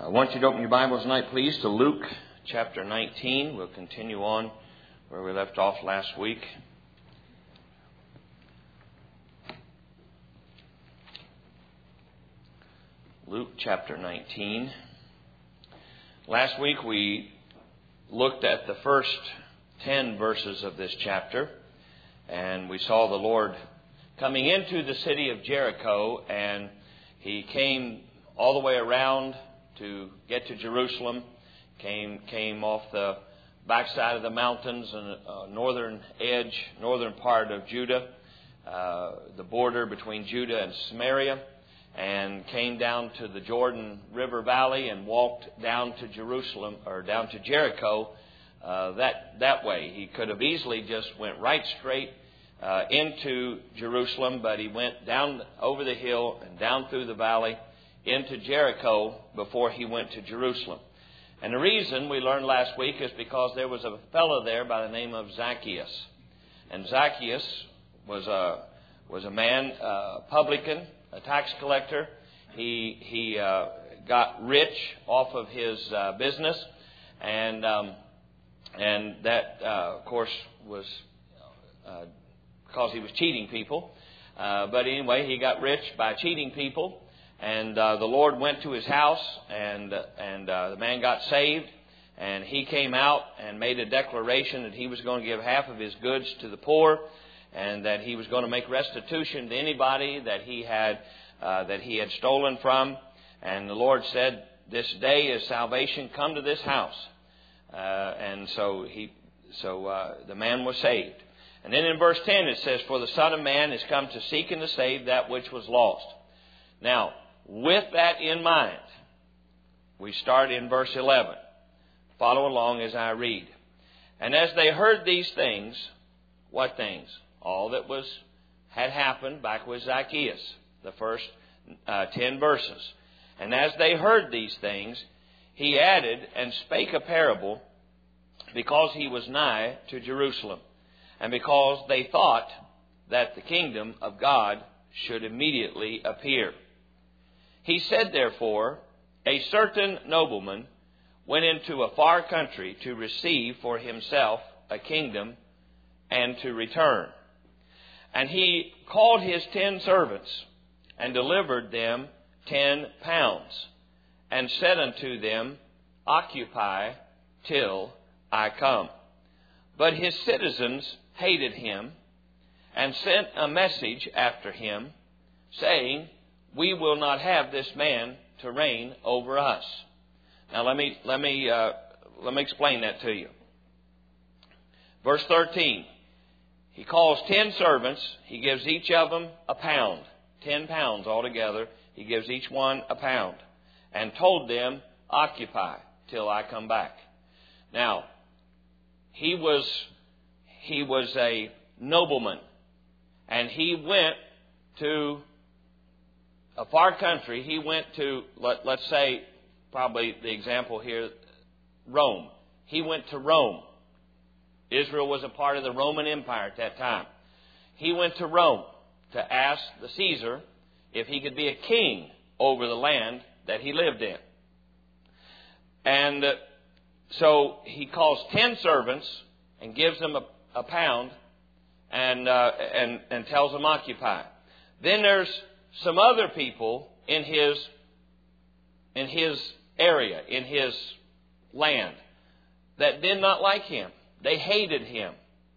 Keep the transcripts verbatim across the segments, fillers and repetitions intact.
I want you to open your Bibles tonight, please, to Luke chapter nineteen. We'll continue on where we left off last week. Luke chapter nineteen. Last week we looked at the first ten verses of this chapter, and we saw the Lord coming into the city of Jericho, and He came all the way around to get to Jerusalem, came came off the backside of the mountains and uh, northern edge, northern part of Judah, uh, the border between Judah and Samaria, and came down to the Jordan River Valley and walked down to Jerusalem, or down to Jericho uh, that that way. He could have easily just went right straight uh, into Jerusalem, but he went down over the hill and down through the valley into Jericho before he went to Jerusalem. And the reason we learned last week is because there was a fellow there by the name of Zacchaeus. And Zacchaeus was a was a man, a publican, a tax collector. He he uh, got rich off of his uh, business, and um, and that uh, of course was uh, because he was cheating people. Uh, but anyway, he got rich by cheating people. And uh, the Lord went to his house, and uh, and uh, the man got saved. And he came out and made a declaration that he was going to give half of his goods to the poor, and that he was going to make restitution to anybody that he had uh, that he had stolen from. And the Lord said, "This day is salvation come to this house." Uh, and so he, so uh, the man was saved. And then in verse ten it says, "For the Son of Man is come to seek and to save that which was lost." Now, with that in mind, we start in verse eleven. Follow along as I read. "And as they heard these things," what things? All that was had happened back with Zacchaeus, the first uh, ten verses. "And as they heard these things, he added and spake a parable, because he was nigh to Jerusalem, and because they thought that the kingdom of God should immediately appear. He said, therefore, a certain nobleman went into a far country to receive for himself a kingdom and to return. And he called his ten servants and delivered them ten pounds and said unto them, Occupy till I come. But his citizens hated him and sent a message after him, saying, We will not have this man to reign over us." Now let me let me uh, let me explain that to you. Verse thirteen. He calls ten servants. He gives each of them a pound, ten pounds altogether. He gives each one a pound, and told them, "Occupy till I come back." Now, he was he was a nobleman, and he went to a far country. He went to, let, let's say, probably the example here, Rome. He went to Rome. Israel was a part of the Roman Empire at that time. He went to Rome to ask the Caesar if he could be a king over the land that he lived in. And uh, so he calls ten servants and gives them a, a pound and, uh, and, and tells them, "Occupy." Then there's some other people in his in his area, in his land, that did not like him. They hated him.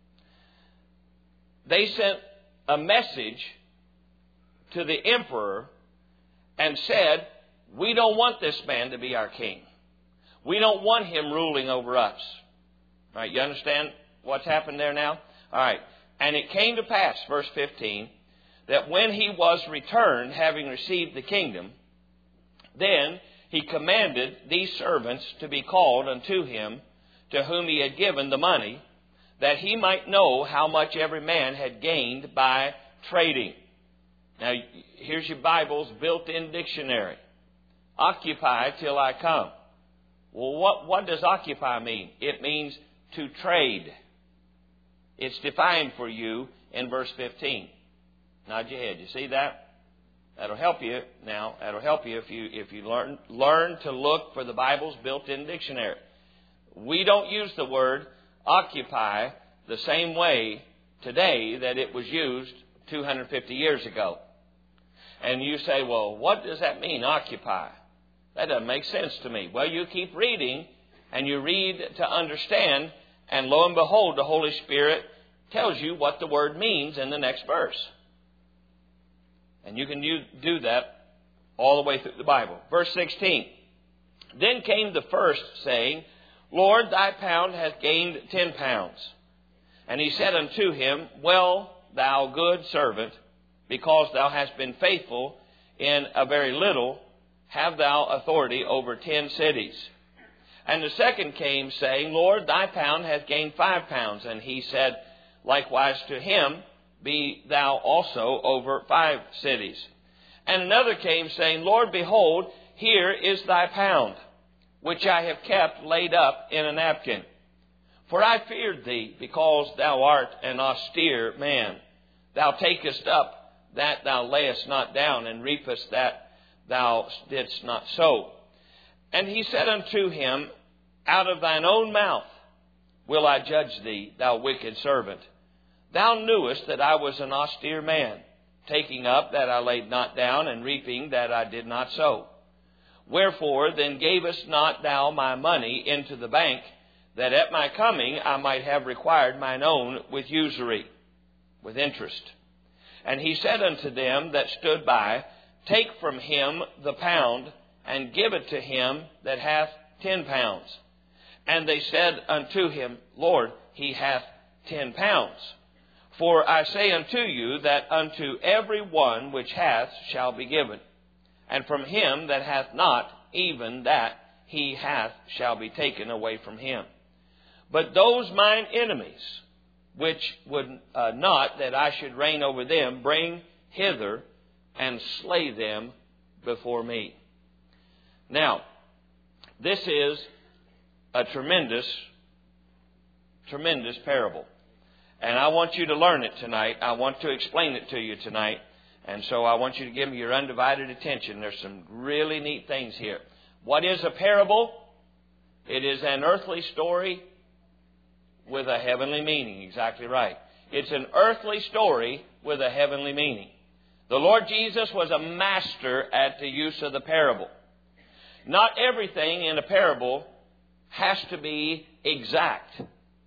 They sent a message to the emperor and said, "We don't want this man to be our king. We don't want him ruling over us." All right, you understand what's happened there now? All right. "And it came to pass," verse fifteen, "that when he was returned, having received the kingdom, then he commanded these servants to be called unto him, to whom he had given the money, that he might know how much every man had gained by trading." Now, here's your Bible's built-in dictionary. Occupy till I come. Well, what, what does occupy mean? It means to trade. It's defined for you in verse fifteen. Nod your head. You see that? That'll help you now. That'll help you if you if you learn learn to look for the Bible's built-in dictionary. We don't use the word occupy the same way today that it was used two hundred fifty years ago. And you say, well, what does that mean, occupy? That doesn't make sense to me. Well, you keep reading, and you read to understand, and lo and behold, the Holy Spirit tells you what the word means in the next verse. And you can do that all the way through the Bible. Verse sixteen. Then came the first, saying, Lord, thy pound hath gained ten pounds. And he said unto him, Well, thou good servant, because thou hast been faithful in a very little, have thou authority over ten cities. And the second came, saying, Lord, thy pound hath gained five pounds. And he said likewise to him, Be thou also over five cities. And another came, saying, Lord, behold, here is thy pound, which I have kept laid up in a napkin. For I feared thee, because thou art an austere man. Thou takest up that thou layest not down, and reapest that thou didst not sow. And he said unto him, Out of thine own mouth will I judge thee, thou wicked servant. Thou knewest that I was an austere man, taking up that I laid not down, and reaping that I did not sow. Wherefore then gavest not thou my money into the bank, that at my coming I might have required mine own with usury, with interest? And he said unto them that stood by, Take from him the pound, and give it to him that hath ten pounds. And they said unto him, Lord, he hath ten pounds. For I say unto you that unto every one which hath shall be given, and from him that hath not, even that he hath shall be taken away from him. But those mine enemies, which would uh, not that I should reign over them, bring hither and slay them before me. Now, this is a tremendous, tremendous parable. And I want you to learn it tonight. I want to explain it to you tonight. And so I want you to give me your undivided attention. There's some really neat things here. What is a parable? It is an earthly story with a heavenly meaning. Exactly right. It's an earthly story with a heavenly meaning. The Lord Jesus was a master at the use of the parable. Not everything in a parable has to be exact.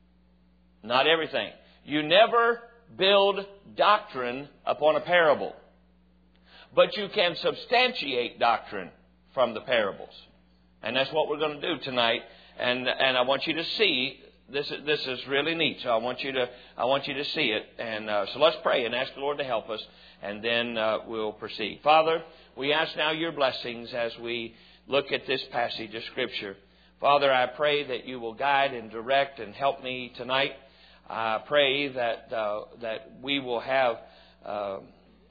Not everything. You never build doctrine upon a parable. But you can substantiate doctrine from the parables. And that's what we're going to do tonight. And and I want you to see this. This is really neat. So I want you to I want you to see it. And uh, so let's pray and ask the Lord to help us, and then uh, we'll proceed. Father, we ask now your blessings as we look at this passage of Scripture. Father, I pray that you will guide and direct and help me tonight. I pray that uh, that we will have uh,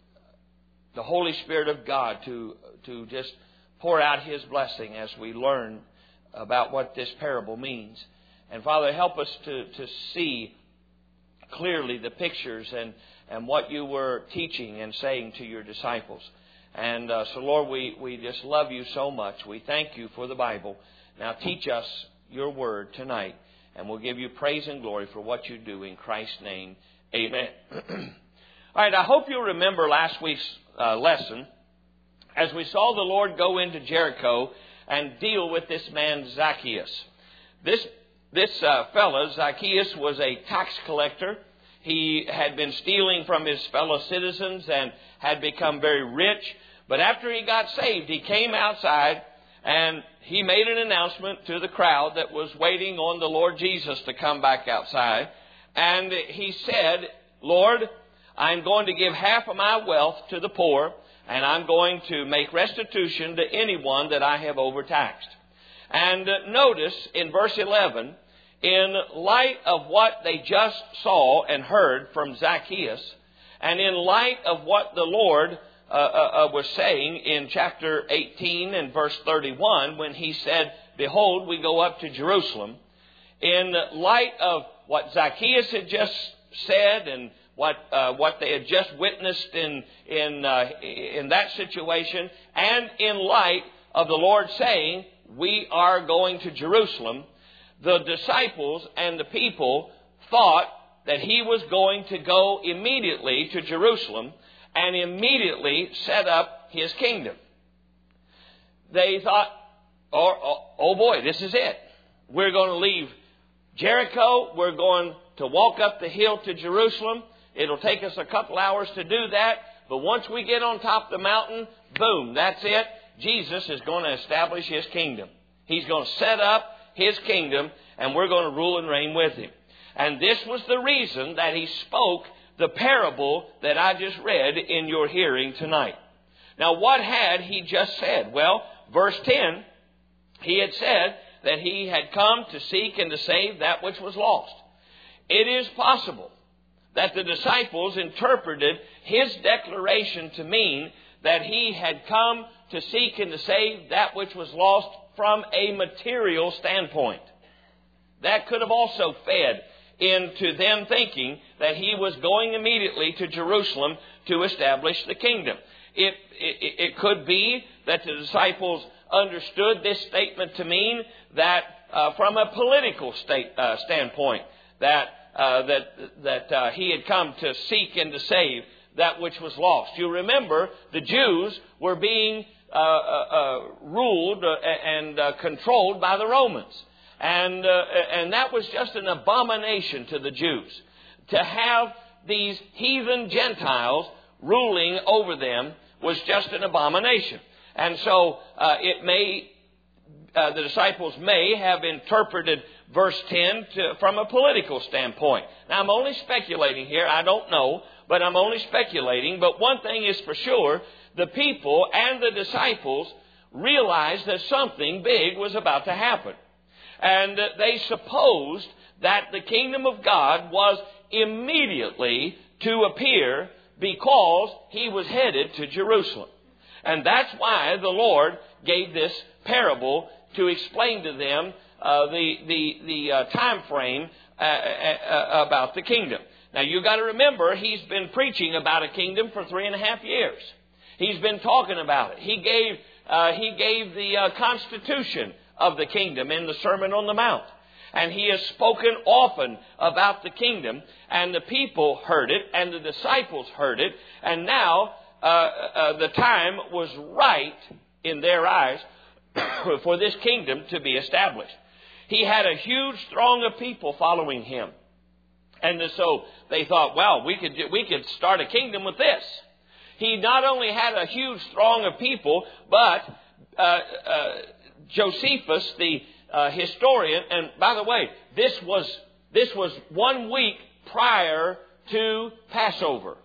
the Holy Spirit of God to to just pour out His blessing as we learn about what this parable means. And Father, help us to, to see clearly the pictures and, and what you were teaching and saying to your disciples. And uh, so, Lord, we, we just love you so much. We thank you for the Bible. Now teach us your word tonight, and we'll give you praise and glory for what you do in Christ's name. Amen. All right, I hope you'll remember last week's uh, lesson as we saw the Lord go into Jericho and deal with this man Zacchaeus. This this uh, fellow, Zacchaeus, was a tax collector. He had been stealing from his fellow citizens and had become very rich. But after he got saved, he came outside and he made an announcement to the crowd that was waiting on the Lord Jesus to come back outside. And he said, Lord, I'm going to give half of my wealth to the poor, and I'm going to make restitution to anyone that I have overtaxed. And notice in verse eleven, in light of what they just saw and heard from Zacchaeus, and in light of what the Lord uh, uh, was saying in chapter eighteen and verse thirty-one, when he said, behold, we go up to Jerusalem, in light of what Zacchaeus had just said and what uh, what they had just witnessed in in uh, in that situation, and in light of the Lord saying, "We are going to Jerusalem," the disciples and the people thought that he was going to go immediately to Jerusalem and immediately set up his kingdom. They thought, oh, oh, oh boy, this is it. We're going to leave Jericho. We're going to walk up the hill to Jerusalem. It'll take us a couple hours to do that. But once we get on top of the mountain, boom, that's it. Jesus is going to establish his kingdom. He's going to set up his kingdom, and we're going to rule and reign with him. And this was the reason that he spoke the parable that I just read in your hearing tonight. Now, what had he just said? Well, verse ten, he had said that he had come to seek and to save that which was lost. It is possible that the disciples interpreted his declaration to mean that he had come to seek and to save that which was lost from a material standpoint. That could have also fed into them thinking that he was going immediately to Jerusalem to establish the kingdom. It, it, it could be that the disciples understood this statement to mean that uh, from a political state, uh, standpoint, that uh, that that uh, he had come to seek and to save that which was lost. You remember the Jews were being uh, uh, uh, ruled and uh, controlled by the Romans. And uh, and that was just an abomination to the Jews. To have these heathen Gentiles ruling over them was just an abomination. And so uh, it may, uh, the disciples may have interpreted verse ten to, from a political standpoint. Now, I'm only speculating here. I don't know, but I'm only speculating. But one thing is for sure, the people and the disciples realized that something big was about to happen. And they supposed that the kingdom of God was immediately to appear because he was headed to Jerusalem. And that's why the Lord gave this parable to explain to them uh, the the the uh, time frame uh, uh, about the kingdom. Now you've got to remember, he's been preaching about a kingdom for three and a half years. He's been talking about it. He gave uh, he gave the uh, constitution of the kingdom in the Sermon on the Mount. And he has spoken often about the kingdom, and the people heard it, and the disciples heard it, and now uh, uh, the time was right in their eyes for this kingdom to be established. He had a huge throng of people following him. And so they thought, well, we could we could start a kingdom with this. He not only had a huge throng of people, but uh, uh, Josephus, the uh, historian, and by the way, this was this was one week prior to Passover.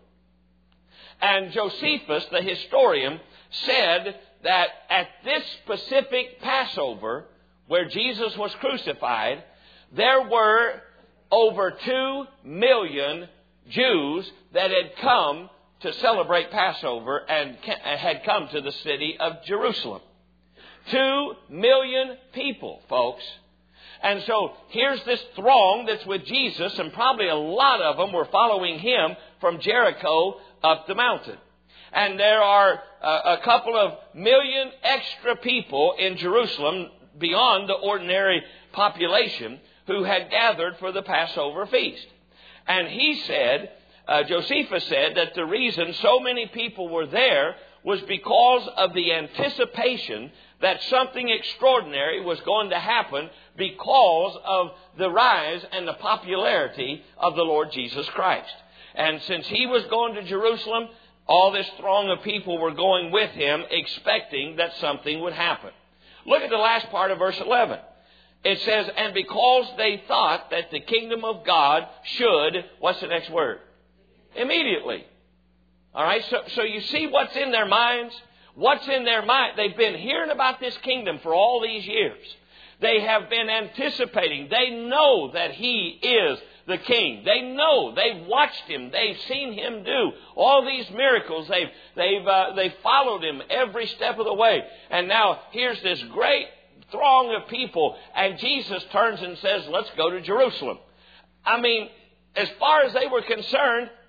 And Josephus, the historian, said that at this specific Passover, where Jesus was crucified, there were over two million Jews that had come to celebrate Passover and had come to the city of Jerusalem. Two million people, folks. And so here's this throng that's with Jesus, and probably a lot of them were following him from Jericho up the mountain. And there are a couple of million extra people in Jerusalem beyond the ordinary population who had gathered for the Passover feast. And he said, uh, Josephus said, that the reason so many people were there was because of the anticipation that something extraordinary was going to happen because of the rise and the popularity of the Lord Jesus Christ. And since he was going to Jerusalem, all this throng of people were going with him, expecting that something would happen. Look at the last part of verse eleven. It says, and because they thought that the kingdom of God should, what's the next word? Immediately. All right, so, so you see what's in their minds? What's in their mind? They've been hearing about this kingdom for all these years. They have been anticipating. They know that he is the king. They know. They've watched him. They've seen him do all these miracles. They've they've uh, they've followed him every step of the way. And now here's this great throng of people, and Jesus turns and says, "Let's go to Jerusalem." I mean, as far as they were concerned,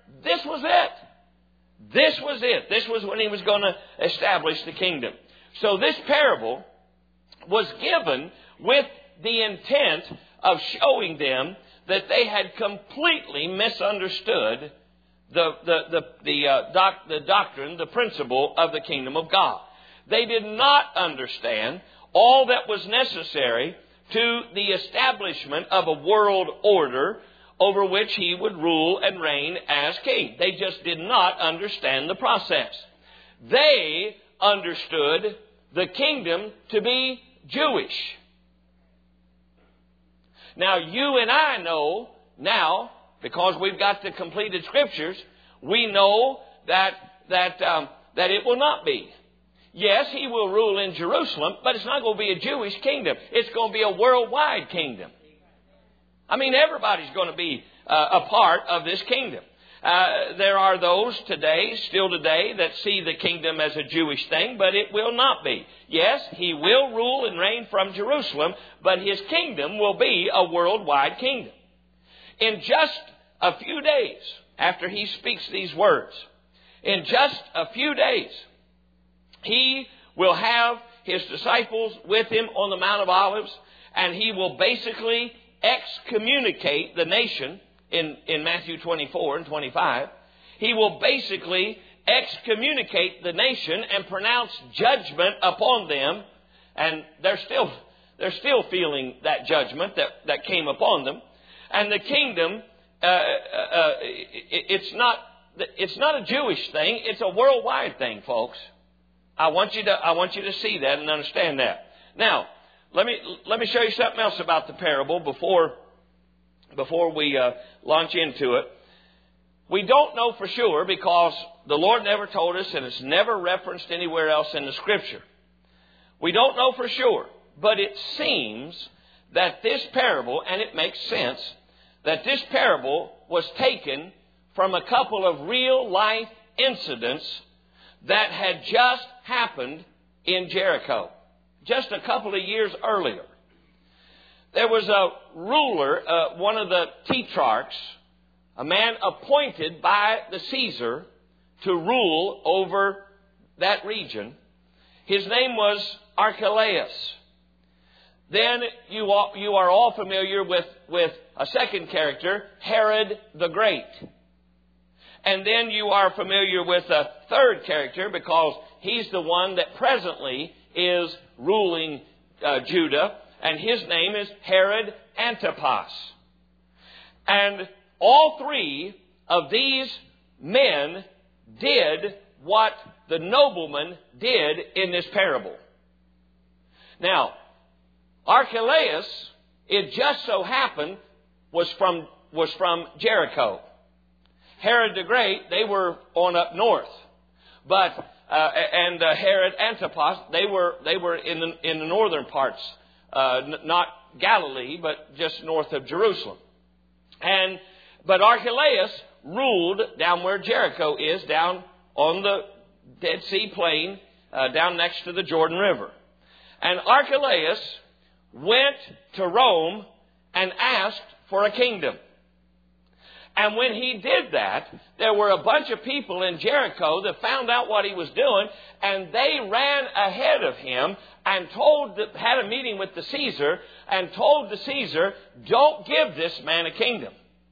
this was it. This was it. This was when he was going to establish the kingdom. So this parable was given with the intent of showing them that they had completely misunderstood the the the the, uh, doc, the doctrine, the principle of the kingdom of God. They did not understand all that was necessary to the establishment of a world order over which he would rule and reign as king. They just did not understand the process. They understood the kingdom to be Jewish. Now, you and I know now, because we've got the completed scriptures, we know that that um, that it will not be. Yes, he will rule in Jerusalem, but it's not going to be a Jewish kingdom. It's going to be a worldwide kingdom. I mean, everybody's going to be uh, a part of this kingdom. Uh, there are those today, still today, that see the kingdom as a Jewish thing, but it will not be. Yes, he will rule and reign from Jerusalem, but his kingdom will be a worldwide kingdom. In just a few days after he speaks these words, in just a few days, he will have his disciples with him on the Mount of Olives, and he will basically excommunicate the nation in, in Matthew twenty-four and twenty-five. He will basically excommunicate the nation and pronounce judgment upon them. And they're still, they're still feeling that judgment that, that came upon them. And the kingdom, uh, uh, it, it's not, it's not a Jewish thing. It's a worldwide thing, folks. I want you to, I want you to see that and understand that. Now, let me, let me show you something else about the parable before, before we uh, launch into it. We don't know for sure because the Lord never told us and it's never referenced anywhere else in the Scripture. We don't know for sure, but it seems that this parable, and it makes sense, that this parable was taken from a couple of real life incidents that had just happened in Jericho, just a couple of years earlier. There was a ruler, uh, one of the tetrarchs, a man appointed by the Caesar to rule over that region. His name was Archelaus. Then you are, you are all familiar with, with a second character, Herod the Great. And then you are familiar with a third character because he's the one that presently is ruling uh, Judah. And his name is Herod Antipas. And all three of these men did what the nobleman did in this parable. Now, Archelaus, it just so happened, was from, was from Jericho. Herod the Great, they were on up north. But, uh, and uh, Herod Antipas, they were, they were in the, in the northern parts. Uh, n- not Galilee, but just north of Jerusalem. And, but Archelaus ruled down where Jericho is, down on the Dead Sea Plain, uh, down next to the Jordan River. And Archelaus went to Rome and asked for a kingdom. And when he did that, there were a bunch of people in Jericho that found out what he was doing, and they ran ahead of him and told, the, had a meeting with the Caesar, and told the Caesar, don't give this man a kingdom.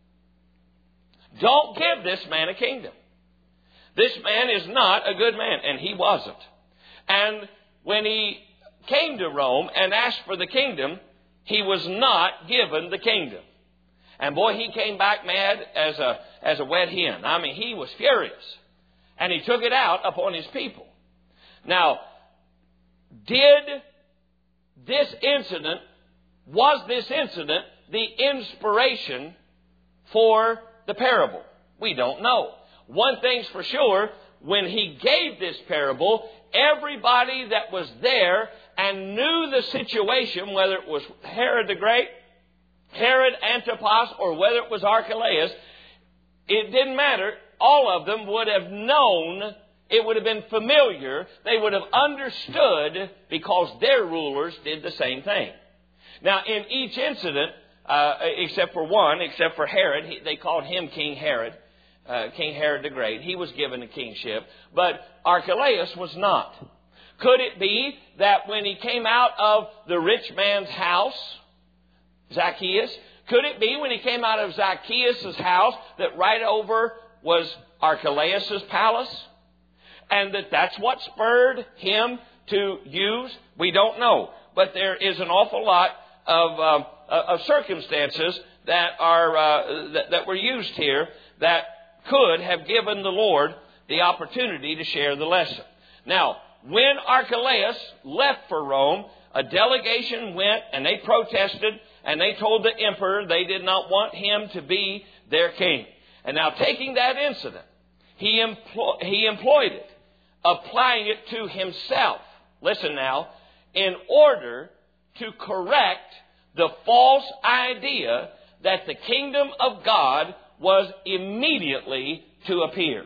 Don't give this man a kingdom. This man is not a good man, and he wasn't. And when he came to Rome and asked for the kingdom, he was not given the kingdom. And boy, he came back mad as a, as a wet hen. I mean, he was furious. And he took it out upon his people. Now, did this incident, was this incident the inspiration for the parable? We don't know. One thing's for sure, when he gave this parable, everybody that was there and knew the situation, whether it was Herod the Great, Herod Antipas, or whether it was Archelaus, it didn't matter. All of them would have known, it would have been familiar, they would have understood because their rulers did the same thing. Now, in each incident, uh, except for one, except for Herod, he, they called him King Herod, uh, King Herod the Great. He was given the kingship, but Archelaus was not. Could it be that when he came out of the rich man's house, Zacchaeus, could it be when he came out of Zacchaeus' house that right over was Archelaus' palace? And that that's what spurred him to use? We don't know. But there is an awful lot of, uh, of circumstances that are uh, that, that were used here that could have given the Lord the opportunity to share the lesson. Now, when Archelaus left for Rome, a delegation went and they protested and they told the emperor they did not want him to be their king. And now taking that incident, he, employ, he employed it, applying it to himself. Listen now, in order to correct the false idea that the kingdom of God was immediately to appear.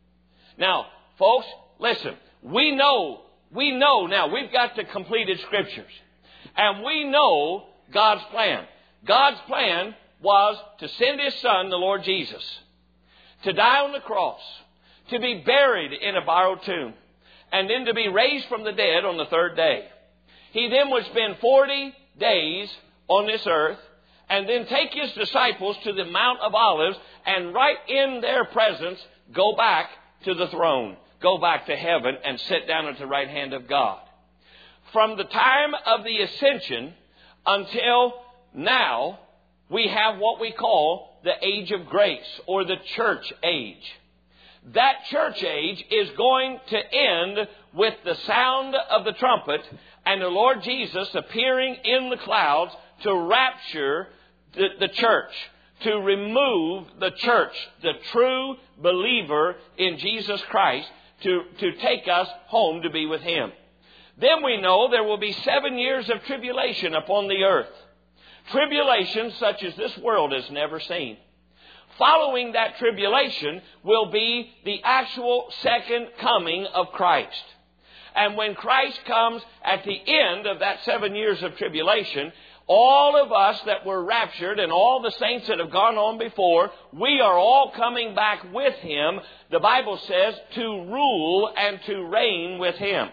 Now, folks, listen, we know, we know now, we've got the completed scriptures. And we know God's plan. God's plan was to send His Son, the Lord Jesus, to die on the cross, to be buried in a borrowed tomb, and then to be raised from the dead on the third day. He then would spend forty days on this earth, and then take His disciples to the Mount of Olives, and right in their presence, go back to the throne, go back to heaven, and sit down at the right hand of God. From the time of the ascension until now, we have what we call the age of grace, or the church age. That church age is going to end with the sound of the trumpet and the Lord Jesus appearing in the clouds to rapture the, the church, to remove the church, the true believer in Jesus Christ, to, to take us home to be with Him. Then we know there will be seven years of tribulation upon the earth. Tribulation such as this world has never seen. Following that tribulation will be the actual second coming of Christ. And when Christ comes at the end of that seven years of tribulation, all of us that were raptured and all the saints that have gone on before, we are all coming back with Him, the Bible says, to rule and to reign with Him.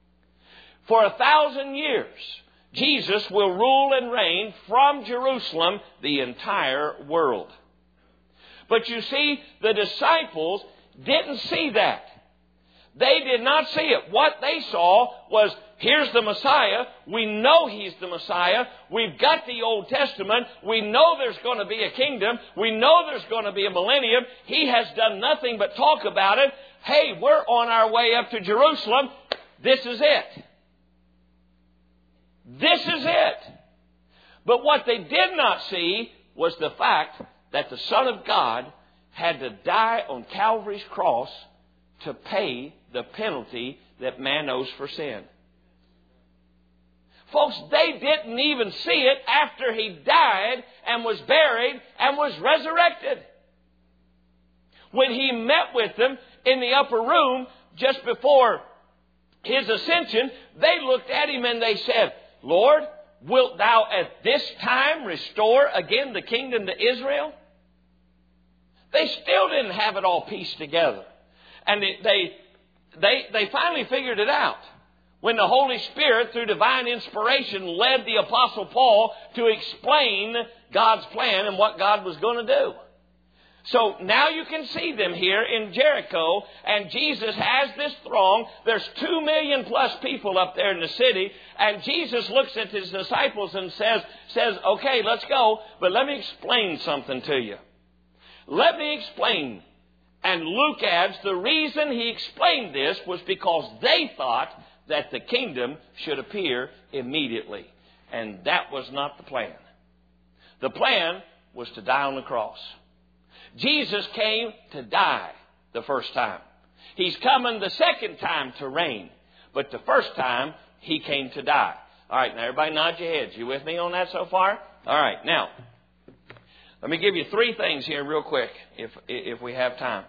For a thousand years, Jesus will rule and reign from Jerusalem the entire world. But you see, the disciples didn't see that. They did not see it. What they saw was, here's the Messiah. We know He's the Messiah. We've got the Old Testament. We know there's going to be a kingdom. We know there's going to be a millennium. He has done nothing but talk about it. Hey, we're on our way up to Jerusalem. This is it. This is it. But what they did not see was the fact that the Son of God had to die on Calvary's cross to pay the penalty that man owes for sin. Folks, they didn't even see it after He died and was buried and was resurrected. When He met with them in the upper room just before His ascension, they looked at Him and they said, Lord, wilt Thou at this time restore again the kingdom to Israel? They still didn't have it all pieced together. And they, they, they, they finally figured it out when the Holy Spirit, through divine inspiration, led the Apostle Paul to explain God's plan and what God was going to do. So now you can see them here in Jericho, and Jesus has this throng. There's two million plus people up there in the city, and Jesus looks at His disciples and says, says, okay, let's go, but let me explain something to you. Let me explain. And Luke adds, the reason he explained this was because they thought that the kingdom should appear immediately. And that was not the plan. The plan was to die on the cross. Jesus came to die the first time. He's coming the second time to reign. But the first time, He came to die. All right, now everybody nod your heads. You with me on that so far? All right, now, let me give you three things here real quick, if if we have time.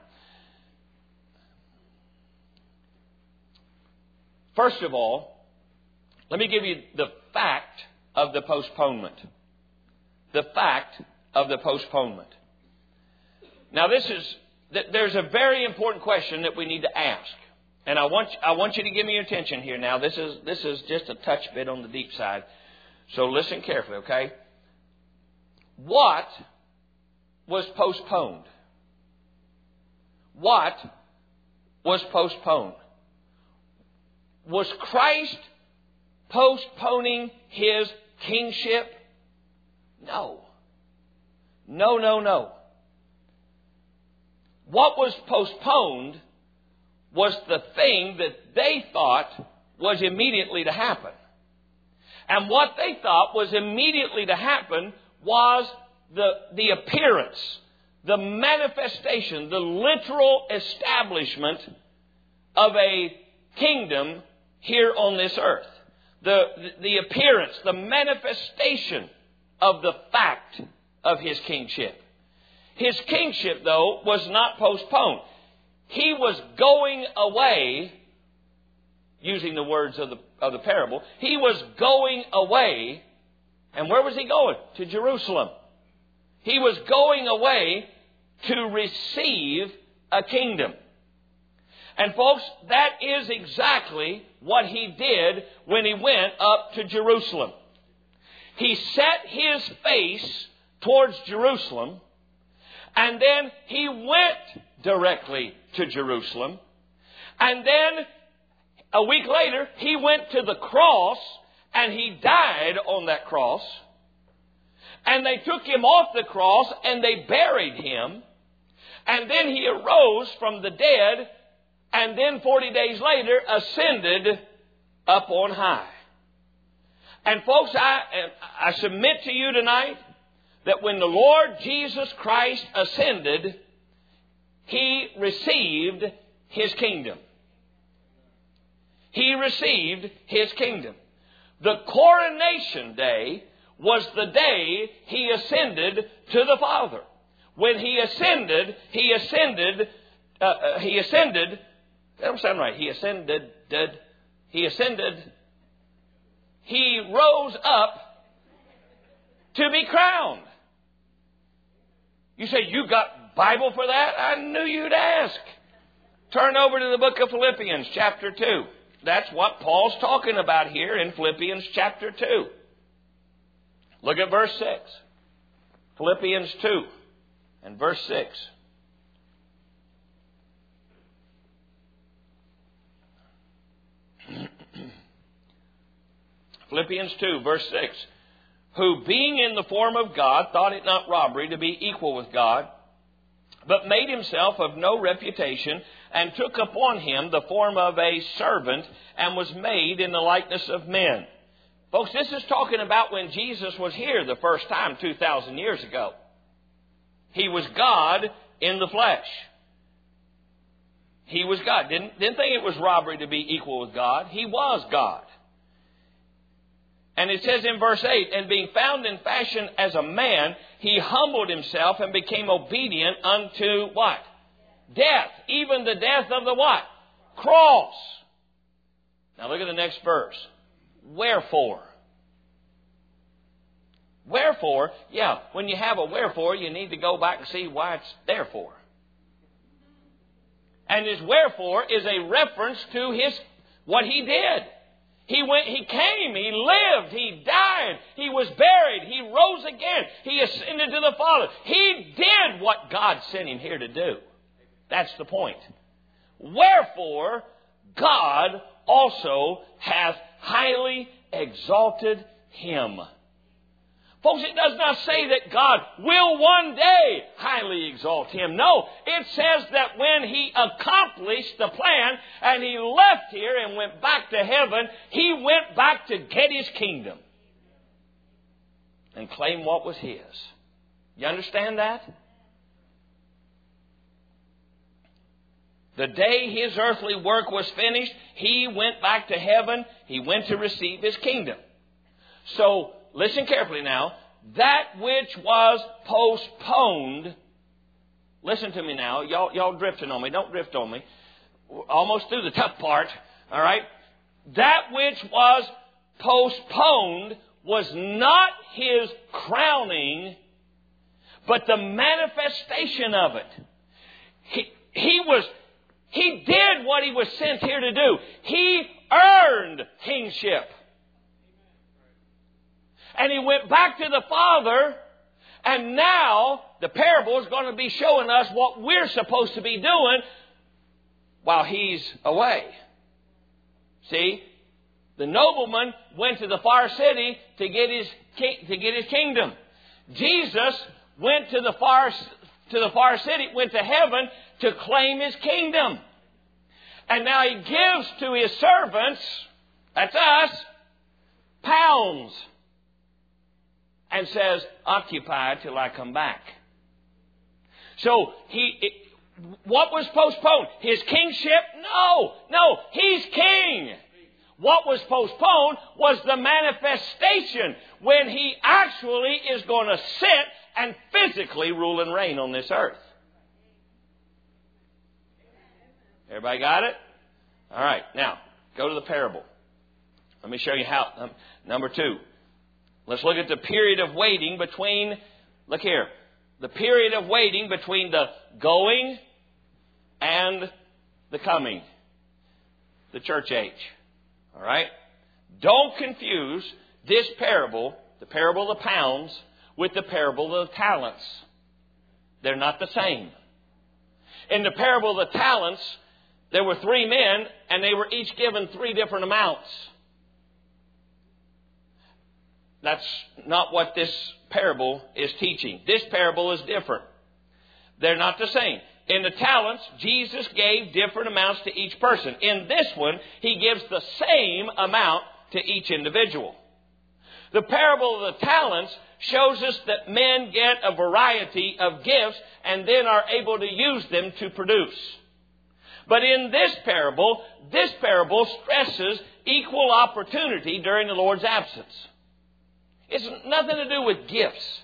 First of all, let me give you the fact of the postponement. The fact of the postponement. Now, this is th- there's a very important question that we need to ask. And I want, I want you to give me your attention here now. This is, this is just a touch bit on the deep side. So listen carefully, okay? What was postponed? What was postponed? Was Christ postponing His kingship? No. No, no, no. What was postponed was the thing that they thought was immediately to happen. And what they thought was immediately to happen was the, the appearance, the manifestation, the literal establishment of a kingdom here on this earth. The, the appearance, the manifestation of the fact of His kingship. His kingship, though, was not postponed. He was going away, using the words of the, of the parable, He was going away. And where was He going? To Jerusalem. He was going away to receive a kingdom. And folks, that is exactly what He did when He went up to Jerusalem. He set His face towards Jerusalem, and then He went directly to Jerusalem. And then a week later, He went to the cross, and He died on that cross. And they took Him off the cross, and they buried Him. And then He arose from the dead, and then forty days later ascended up on high. And folks, I, I submit to you tonight that when the Lord Jesus Christ ascended, He received His kingdom. He received His kingdom. The coronation day was the day He ascended to the Father. When He ascended, He ascended, uh, uh, He ascended, that don't sound right, He ascended, did, He ascended, He rose up to be crowned. You say, you got Bible for that? I knew you'd ask. Turn over to the book of Philippians chapter two. That's what Paul's talking about here in Philippians chapter two. Look at verse six. Philippians two and verse six. Philippians two, verse six. Who, being in the form of God, thought it not robbery to be equal with God, but made Himself of no reputation, and took upon Him the form of a servant, and was made in the likeness of men. Folks, this is talking about when Jesus was here the first time two thousand years ago. He was God in the flesh. He was God. Didn't, didn't think it was robbery to be equal with God. He was God. And it says in verse eight, and being found in fashion as a man, He humbled Himself and became obedient unto what? Death. Even the death of the what? Cross. Now look at the next verse. Wherefore? Wherefore, yeah, when you have a wherefore, you need to go back and see why it's there for. And His wherefore is a reference to His, what He did. He went, He came, He lived, He died, He was buried, He rose again, He ascended to the Father. He did what God sent Him here to do. That's the point. Wherefore, God also hath highly exalted Him. Folks, it does not say that God will one day highly exalt Him. No, it says that when He accomplished the plan and He left here and went back to heaven, He went back to get His kingdom and claim what was His. You understand that? The day His earthly work was finished, He went back to heaven. He went to receive His kingdom. So, listen carefully now. That which was postponed, listen to me now. Y'all, y'all drifting on me. Don't drift on me. We're almost through the tough part. All right. That which was postponed was not His crowning, but the manifestation of it. he, he was, he did what he was sent here to do. He earned kingship. And he went back to the Father, and now the parable is going to be showing us what we're supposed to be doing while he's away. See, the nobleman went to the far city to get his to get his kingdom. Jesus went to the far to the far city, went to heaven to claim his kingdom. And now he gives to his servants, that's us, pounds. And says, occupy till I come back. So, he, it, what was postponed? His kingship? No, no, he's king. What was postponed was the manifestation when he actually is going to sit and physically rule and reign on this earth. Everybody got it? All right, now, go to the parable. Let me show you how. Um, number two. Let's look at the period of waiting between, look here, the period of waiting between the going and the coming, the church age. All right? Don't confuse this parable, the parable of the pounds, with the parable of the talents. They're not the same. In the parable of the talents, there were three men, and they were each given three different amounts. That's not what this parable is teaching. This parable is different. They're not the same. In the talents, Jesus gave different amounts to each person. In this one, he gives the same amount to each individual. The parable of the talents shows us that men get a variety of gifts and then are able to use them to produce. But in this parable, this parable stresses equal opportunity during the Lord's absence. It's nothing to do with gifts.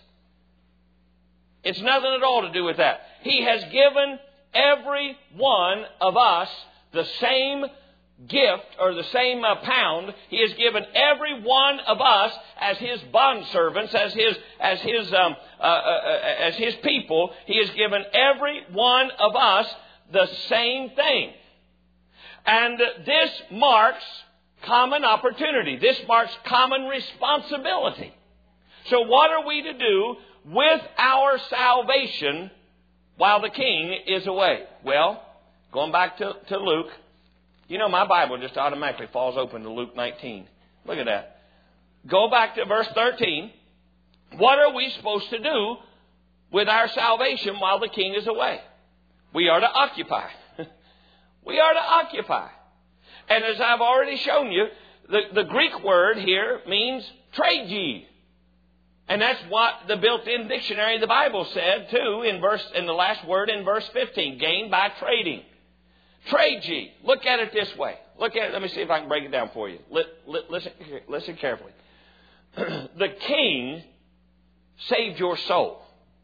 It's nothing at all to do with that. He has given every one of us the same gift or the same uh, pound. He has given every one of us as his bondservants, as his as his um, uh, uh, as his people. He has given every one of us the same thing, and this marks common opportunity. This marks common responsibility. So what are we to do with our salvation while the King is away? Well, going back to, to Luke, you know my Bible just automatically falls open to Luke nineteen. Look at that. Go back to verse thirteen. What are we supposed to do with our salvation while the King is away? We are to occupy. We are to occupy. And as I've already shown you, the, the Greek word here means trade ye. And that's what the built-in dictionary of the Bible said too in verse in the last word in verse fifteen. Gain by trading. Trade ye. Look at it this way. Look at it. Let me see if I can break it down for you. Listen, listen carefully. The King saved your soul.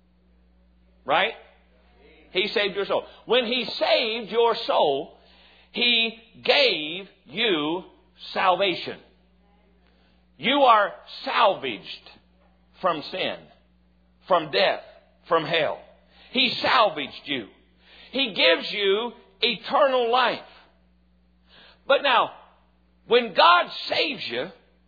Right? He saved your soul. When He saved your soul, He gave you salvation. You are salvaged from sin, from death, from hell. He salvaged you. He gives you eternal life. But now, when God saves you,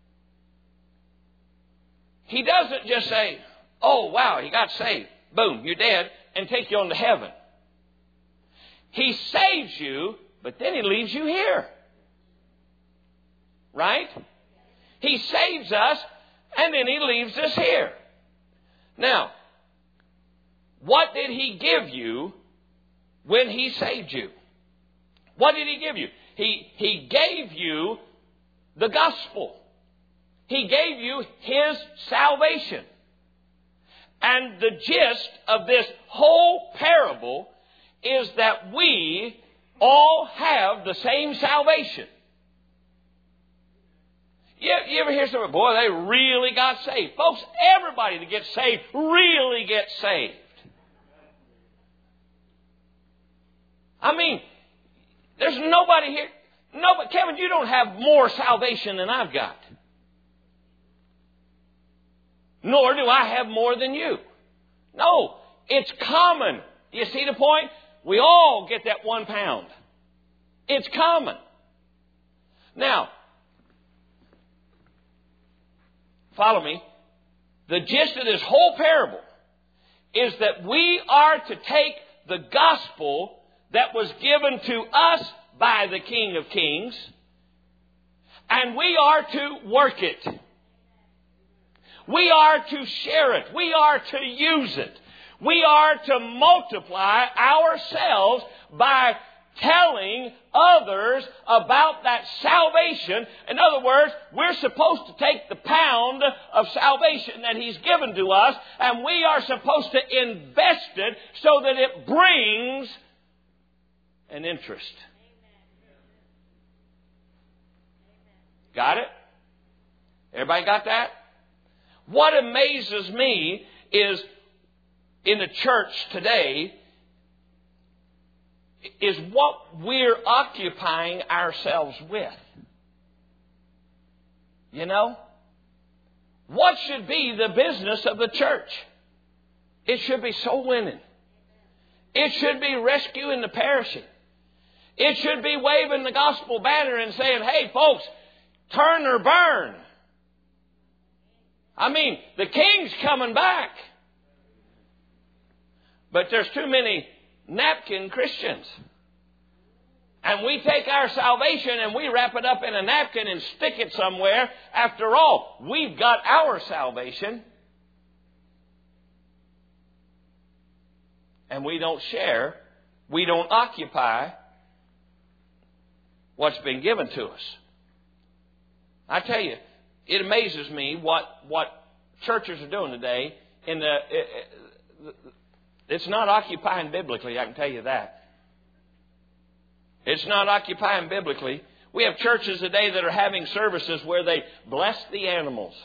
He doesn't just say, oh, wow, you got saved. Boom, you're dead, and take you on to heaven. He saves you, but then He leaves you here. Right? He saves us, and then He leaves us here. Now, what did He give you when He saved you? What did He give you? He, he gave you the gospel. He gave you His salvation. And the gist of this whole parable is that we all have the same salvation. You, you ever hear someone, boy, they really got saved. Folks, everybody that gets saved really gets saved. I mean, there's nobody here. Nobody, Kevin, you don't have more salvation than I've got. Nor do I have more than you. No, it's common. You see the point? we all get that one pound. It's common. Now, follow me. The gist of this whole parable is that we are to take the gospel that was given to us by the King of Kings, and we are to work it. We are to share it. We are to use it. We are to multiply ourselves by telling others about that salvation. In other words, we're supposed to take the pound of salvation that He's given to us, and we are supposed to invest it so that it brings an interest. Got it? Everybody got that? What amazes me is in the church today is what we're occupying ourselves with. You know? What should be the business of the church? It should be soul winning. It should be rescuing the perishing. It should be waving the gospel banner and saying, hey folks, turn or burn. I mean, the King's coming back. But there's too many napkin Christians. And we take our salvation and we wrap it up in a napkin and stick it somewhere. After all, we've got our salvation. And we don't share, we don't occupy what's been given to us. I tell you, it amazes me what, what churches are doing today. In the, it, it, it's not occupying biblically, I can tell you that. It's not occupying biblically. We have churches today that are having services where they bless the animals.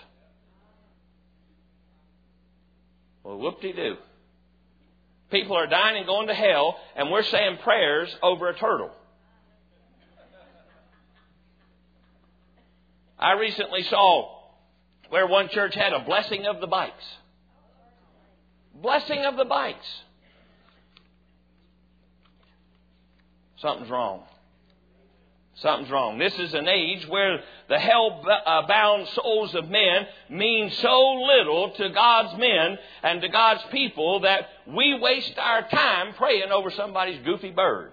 Well, whoop-de-doo. People are dying and going to hell, and we're saying prayers over a turtle. I recently saw where one church had a blessing of the bikes. Blessing of the bikes. Something's wrong. Something's wrong. This is an age where the hell-bound souls of men mean so little to God's men and to God's people that we waste our time praying over somebody's goofy bird.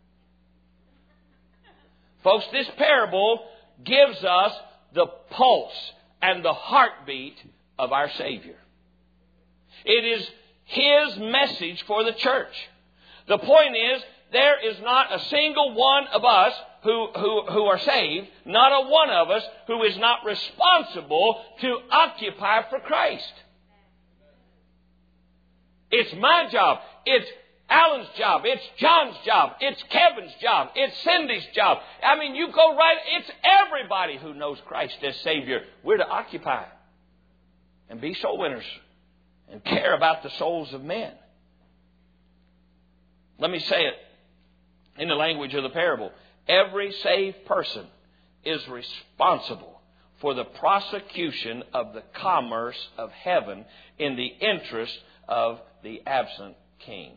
Folks, this parable gives us the pulse and the heartbeat of our Savior. It is His message for the church. The point is, there is not a single one of us who, who, who are saved, not a one of us who is not responsible to occupy for Christ. It's my job. It's Alan's job. It's John's job. It's Kevin's job. It's Cindy's job. I mean, you go right, it's everybody who knows Christ as Savior. We're to occupy and be soul winners and care about the souls of men. Let me say it in the language of the parable. Every saved person is responsible for the prosecution of the commerce of heaven in the interest of the absent King.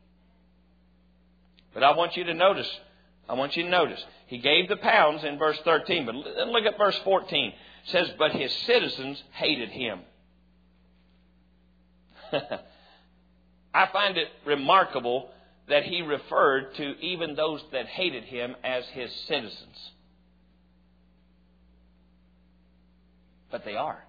But I want you to notice, I want you to notice, he gave the pounds in verse thirteen, but look at verse fourteen. It says, but his citizens hated him. I find it remarkable that he referred to even those that hated him as his citizens. But they are.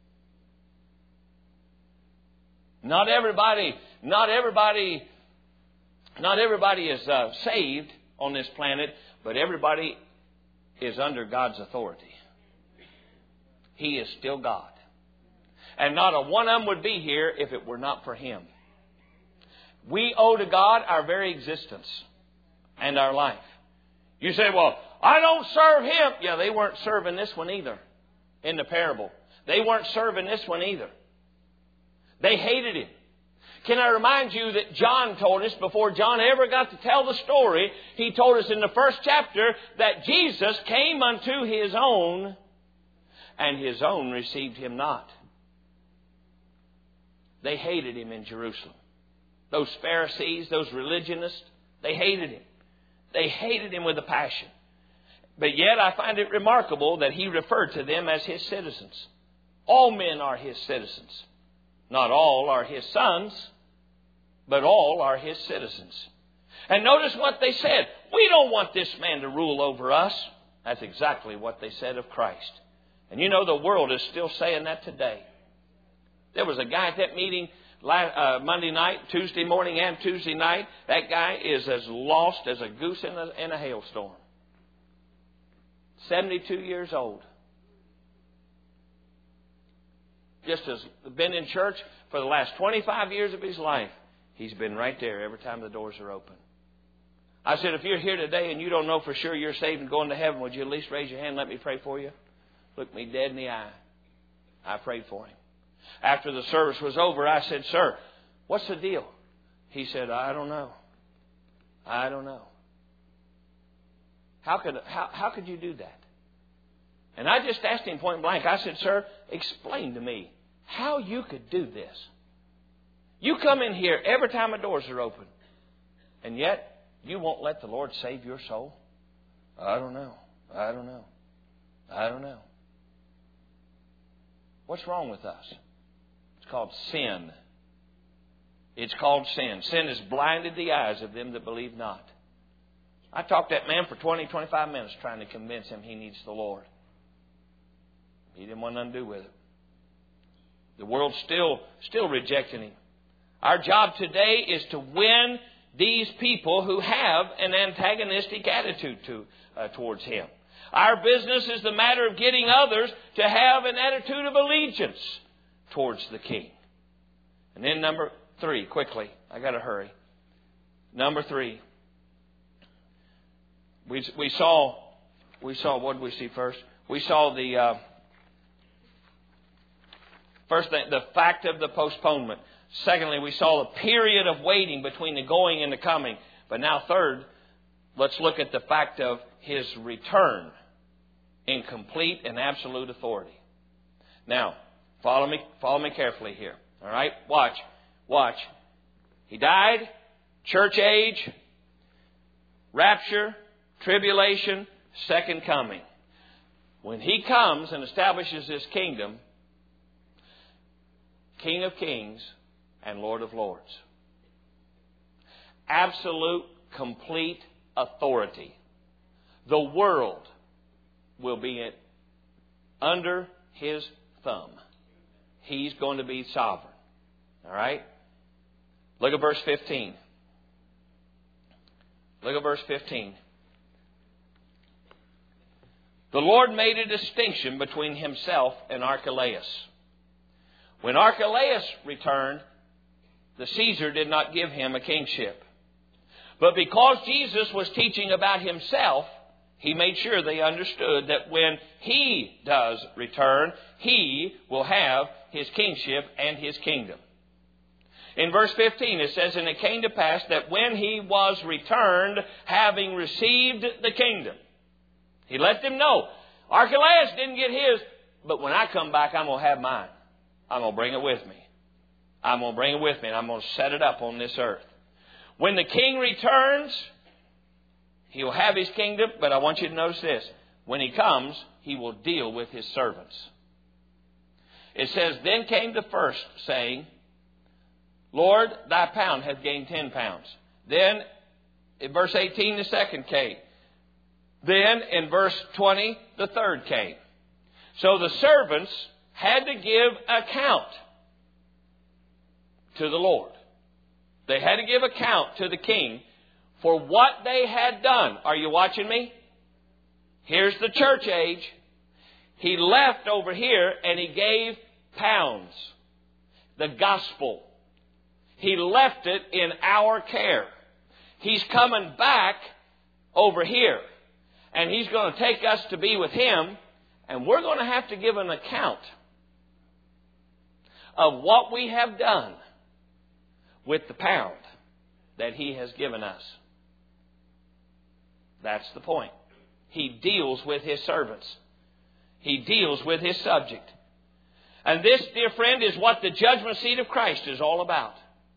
Not everybody, not everybody, not everybody is uh, saved on this planet, but everybody is under God's authority. He is still God. And not a one of them would be here if it were not for Him. We owe to God our very existence and our life. You say, well, I don't serve Him. Yeah, they weren't serving this one either in the parable. They weren't serving this one either. They hated Him. Can I remind you that John told us, before John ever got to tell the story, he told us in the first chapter that Jesus came unto His own, and His own received Him not. They hated Him in Jerusalem. Those Pharisees, those religionists, They hated him. They hated him with a passion. But yet I find it remarkable that he referred to them as his citizens. All men are his citizens. Not all are his sons, but all are his citizens. And notice what they said. We don't want this man to rule over us. That's exactly what they said of Christ. And you know the world is still saying that today. There was a guy at that meeting uh, Monday night, Tuesday morning and Tuesday night. That guy is as lost as a goose in a, in a hailstorm. seventy-two years old. Just has been in church for the last twenty-five years of his life. He's been right there every time the doors are open. I said, if you're here today and you don't know for sure you're saved and going to heaven, would you at least raise your hand and let me pray for you? Look me dead in the eye. I prayed for him. After the service was over, I said, sir, what's the deal? He said, I don't know. I don't know. How could, how, how could you do that? And I just asked him point blank. I said, sir, explain to me how you could do this. You come in here every time the doors are open, and yet you won't let the Lord save your soul? I don't know. I don't know. I don't know. What's wrong with us? It's called sin. It's called sin. Sin has blinded the eyes of them that believe not. I talked to that man for twenty, twenty-five minutes trying to convince him he needs the Lord. He didn't want nothing to do with it. The world's still, still rejecting him. Our job today is to win these people who have an antagonistic attitude to, uh, towards him. Our business is the matter of getting others to have an attitude of allegiance towards the King. And then number three, quickly, I got to hurry. Number three, we we saw we saw what did we see first? We saw the uh, first thing, the fact of the postponement. Secondly, we saw the period of waiting between the going and the coming. But now third, let's look at the fact of his return in complete and absolute authority. Now, follow me, follow me carefully here. All right? Watch. Watch. He died, church age, rapture, tribulation, second coming. When he comes and establishes his kingdom, King of Kings and Lord of Lords. Absolute, complete authority. The world will be under his thumb. He's going to be sovereign. All right? Look at verse fifteen. Look at verse fifteen. The Lord made a distinction between himself and Archelaus. When Archelaus returned, the Caesar did not give him a kingship. But because Jesus was teaching about himself, he made sure they understood that when he does return, he will have his kingship and his kingdom. In verse fifteen it says, and it came to pass that when he was returned, having received the kingdom, he let them know, Archelaus didn't get his, but when I come back, I'm going to have mine. I'm going to bring it with me. I'm going to bring it with me, and I'm going to set it up on this earth. When the king returns, he'll have his kingdom, but I want you to notice this. When he comes, he will deal with his servants. It says, then came the first, saying, Lord, thy pound hath gained ten pounds. Then, in verse eighteen, the second came. Then, in verse twenty, the third came. So the servants had to give account to the Lord. They had to give account to the king for what they had done. Are you watching me? Here's the church age. He left over here and he gave pounds. The gospel. He left it in our care. He's coming back over here. And he's going to take us to be with him. And we're going to have to give an account of what we have done with the pound that he has given us. That's the point. He deals with his servants. He deals with his subject. And this, dear friend, is what the judgment seat of Christ is all about.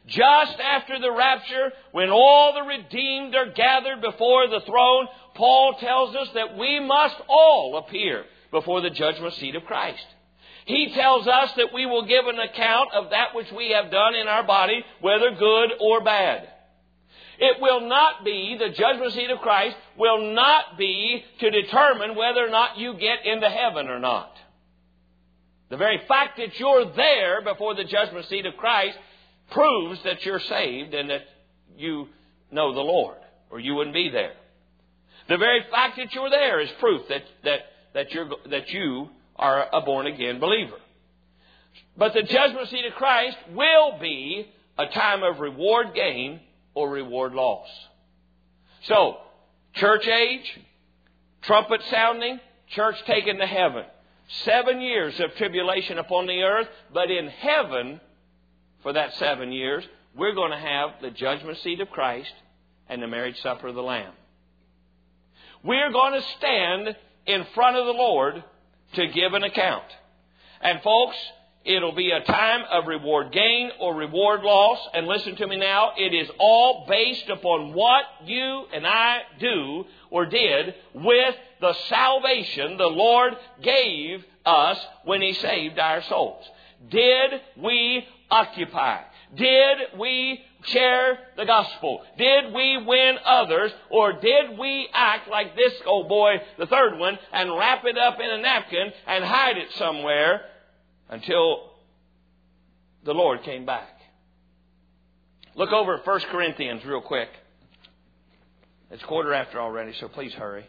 Just after the rapture, when all the redeemed are gathered before the throne, Paul tells us that we must all appear before the judgment seat of Christ. He tells us that we will give an account of that which we have done in our body, whether good or bad. It will not be, the judgment seat of Christ will not be to determine whether or not you get into heaven or not. The very fact that you're there before the judgment seat of Christ proves that you're saved and that you know the Lord, or you wouldn't be there. The very fact that you're there is proof that, that, that, you're, that you are a born-again believer. But the judgment seat of Christ will be a time of reward gain or reward loss. So, church age, trumpet sounding, church taken to heaven. Seven years of tribulation upon the earth, but in heaven, for that seven years, we're going to have the judgment seat of Christ and the marriage supper of the Lamb. We're going to stand in front of the Lord to give an account. And folks, it'll be a time of reward gain or reward loss. And listen to me now, it is all based upon what you and I do or did with the salvation the Lord gave us when He saved our souls. Did we occupy? Did we share the gospel? Did we win others? Or did we act like this old boy, the third one, and wrap it up in a napkin and hide it somewhere until the Lord came back? Look over at First Corinthians real quick. It's quarter after already, so please hurry.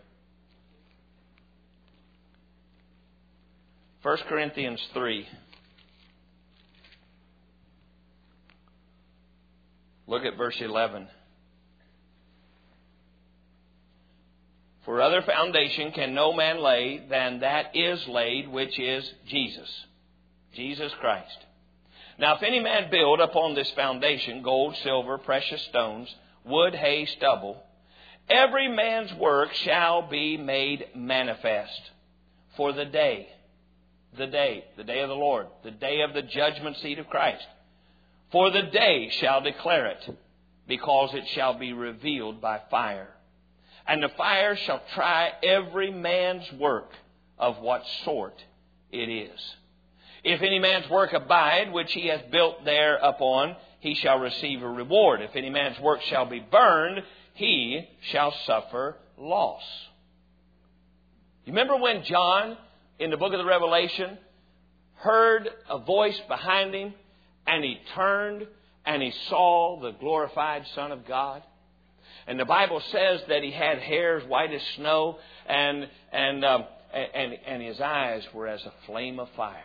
First Corinthians three. Look at verse eleven. For other foundation can no man lay than that is laid, which is Jesus. Jesus Christ. Now if any man build upon this foundation gold, silver, precious stones, wood, hay, stubble, every man's work shall be made manifest. For the day, the day, the day of the Lord, the day of the judgment seat of Christ. For the day shall declare it, because it shall be revealed by fire. And the fire shall try every man's work of what sort it is. If any man's work abide, which he hath built thereupon, he shall receive a reward. If any man's work shall be burned, he shall suffer loss. You remember when John, in the book of the Revelation, heard a voice behind him, and he turned and he saw the glorified Son of God? And the Bible says that he had hair as white as snow, and and um, and and his eyes were as a flame of fire.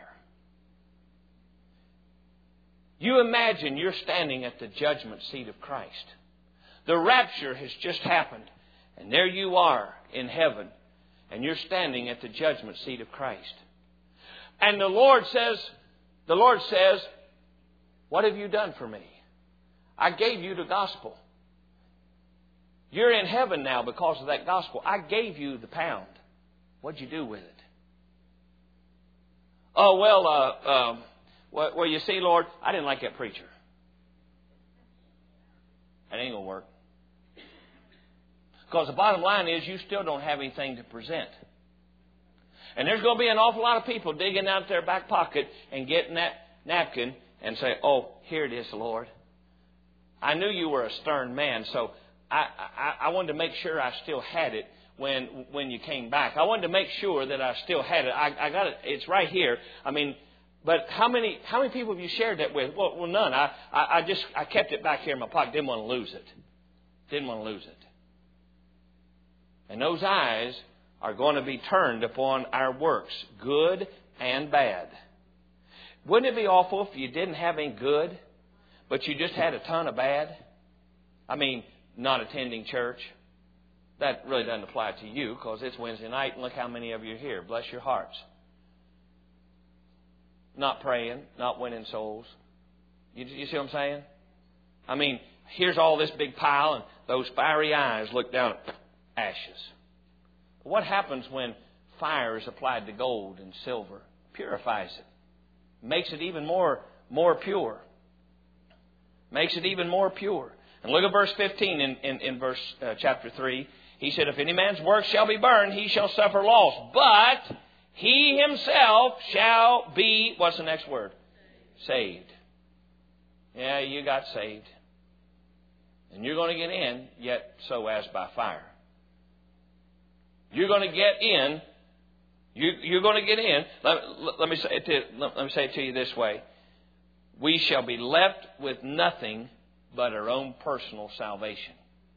You imagine you're standing at the judgment seat of Christ. The rapture has just happened, and there you are in heaven, and you're standing at the judgment seat of Christ. And the Lord says, the Lord says, what have you done for me? I gave you the gospel. You're in heaven now because of that gospel. I gave you the pound. What'd you do with it? Oh, well, uh, um, well, well, you see, Lord, I didn't like that preacher. That ain't going to work. Because the bottom line is you still don't have anything to present. And there's going to be an awful lot of people digging out their back pocket and getting that napkin and say, oh, here it is, Lord. I knew you were a stern man, so I, I, I wanted to make sure I still had it when when you came back. I wanted to make sure that I still had it. I, I got it. It's right here. I mean, but how many how many people have you shared that with? Well, well none. I, I, I just I kept it back here in my pocket. Didn't want to lose it. Didn't want to lose it. And those eyes are going to be turned upon our works, good and bad. Wouldn't it be awful if you didn't have any good, but you just had a ton of bad? I mean, not attending church. That really doesn't apply to you because it's Wednesday night and look how many of you are here. Bless your hearts. Not praying, not winning souls. You, you see what I'm saying? I mean, here's all this big pile and those fiery eyes look down at ashes. What happens when fire is applied to gold and silver? Purifies it. Makes it even more, more pure. Makes it even more pure. And look at verse fifteen in, in, in verse uh, chapter three. He said, if any man's work shall be burned, he shall suffer loss. But he himself shall be, what's the next word? Saved. Yeah, you got saved. And you're going to get in, yet so as by fire. You're going to get in. You, you're going to get in. Let, let, let me say it to, let, let me say it to you this way. We shall be left with nothing but our own personal salvation.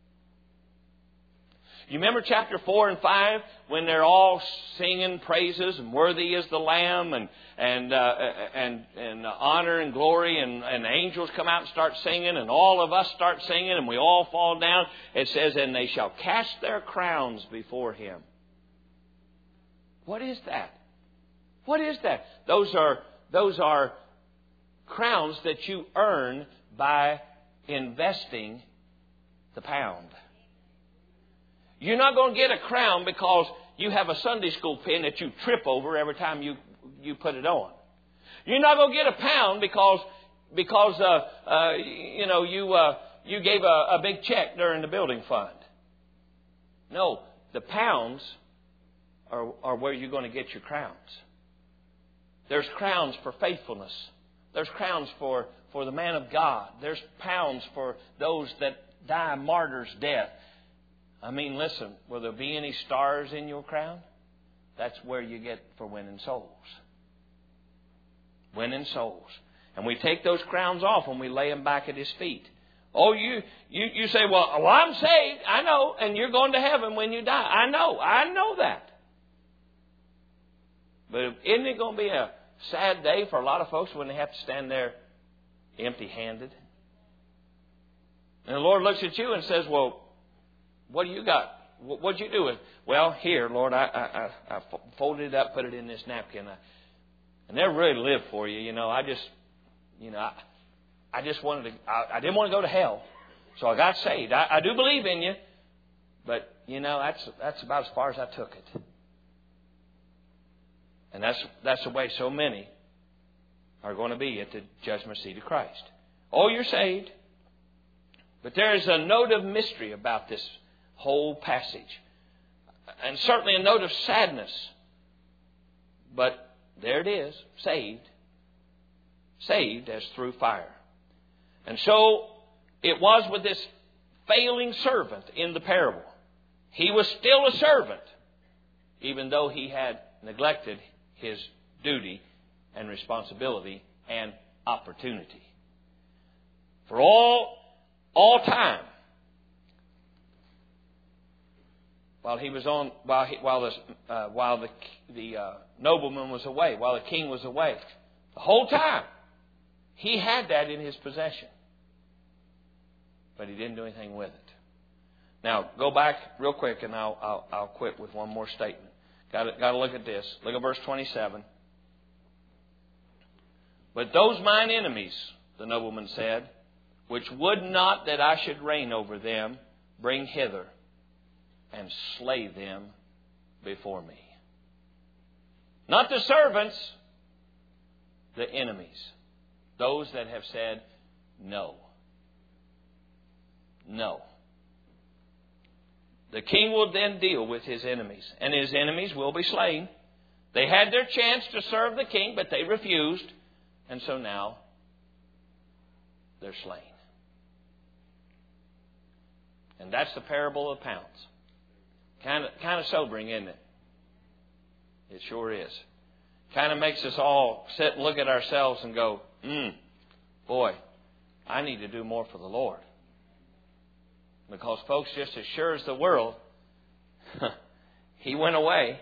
You remember chapter four and five when they're all singing praises and worthy is the Lamb and and uh, and and honor and glory and, and angels come out and start singing and all of us start singing and we all fall down. It says, and they shall cast their crowns before Him. What is that? What is that? Those are those are crowns that you earn by investing the pound. You're not going to get a crown because you have a Sunday school pin that you trip over every time you, you put it on. You're not going to get a pound because because uh, uh, you know you uh, you gave a, a big check during the building fund. No, the pounds are, are where you're going to get your crowns. There's crowns for faithfulness. There's crowns for, for the man of God. There's pounds for those that die a martyr's death. I mean, listen, will there be any stars in your crown? That's where you get for winning souls. Winning souls. And we take those crowns off and we lay them back at His feet. Oh, you, you, you say, well, well, I'm saved. I know. And you're going to heaven when you die. I know. I know that. But isn't it going to be a sad day for a lot of folks when they have to stand there empty-handed? And the Lord looks at you and says, well, what do you got? What'd you do with? Well, here, Lord, I, I, I, I folded it up, put it in this napkin. I, I never really lived for you, you know. I just, you know, I, I just wanted to. I, I didn't want to go to hell, so I got saved. I, I do believe in you, but you know, that's that's about as far as I took it. And that's that's the way so many are going to be at the judgment seat of Christ. Oh, you're saved, but there is a note of mystery about this whole passage. And certainly a note of sadness. But there it is, saved. Saved as through fire. And so it was with this failing servant in the parable. He was still a servant, even though he had neglected his duty and responsibility and opportunity. For all, all time, While he was on, while he, while the uh, while the the uh, nobleman was away, while the king was away, the whole time he had that in his possession, but he didn't do anything with it. Now go back real quick, and I'll I'll, I'll quit with one more statement. Got to got to look at this. Look at verse twenty-seven. But those mine enemies, the nobleman said, which would not that I should reign over them, bring hither and slay them before me. Not the servants, the enemies. Those that have said no. No. The king will then deal with his enemies, and his enemies will be slain. They had their chance to serve the king, but they refused, and so now they're slain. And that's the parable of pounds. Kind of, kind of sobering, isn't it? It sure is. Kind of makes us all sit and look at ourselves and go, hmm, boy, I need to do more for the Lord. Because, folks, just as sure as the world, He went away,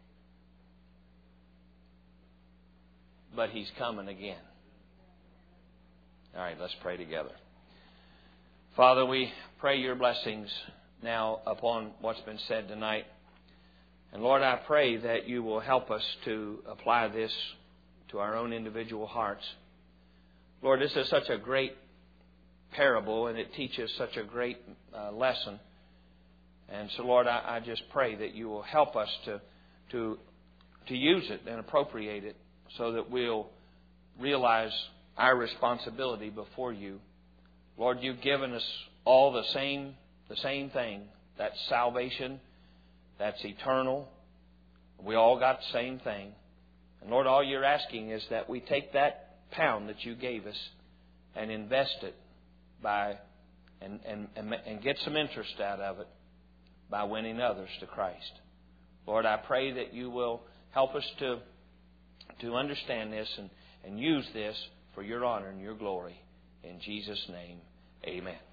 but He's coming again. All right, let's pray together. Father, we pray Your blessings now upon what's been said tonight. And Lord, I pray that You will help us to apply this to our own individual hearts. Lord, this is such a great parable, and it teaches such a great uh, lesson. And so, Lord, I, I just pray that You will help us to, to, to use it and appropriate it so that we'll realize our responsibility before You Lord, you've given us all the same, the same thing. That's salvation. That's eternal. We all got the same thing. And Lord, all you're asking is that we take that pound that you gave us and invest it by and, and, and, and get some interest out of it by winning others to Christ. Lord, I pray that you will help us to, to understand this and, and use this for your honor and your glory. In Jesus' name, amen.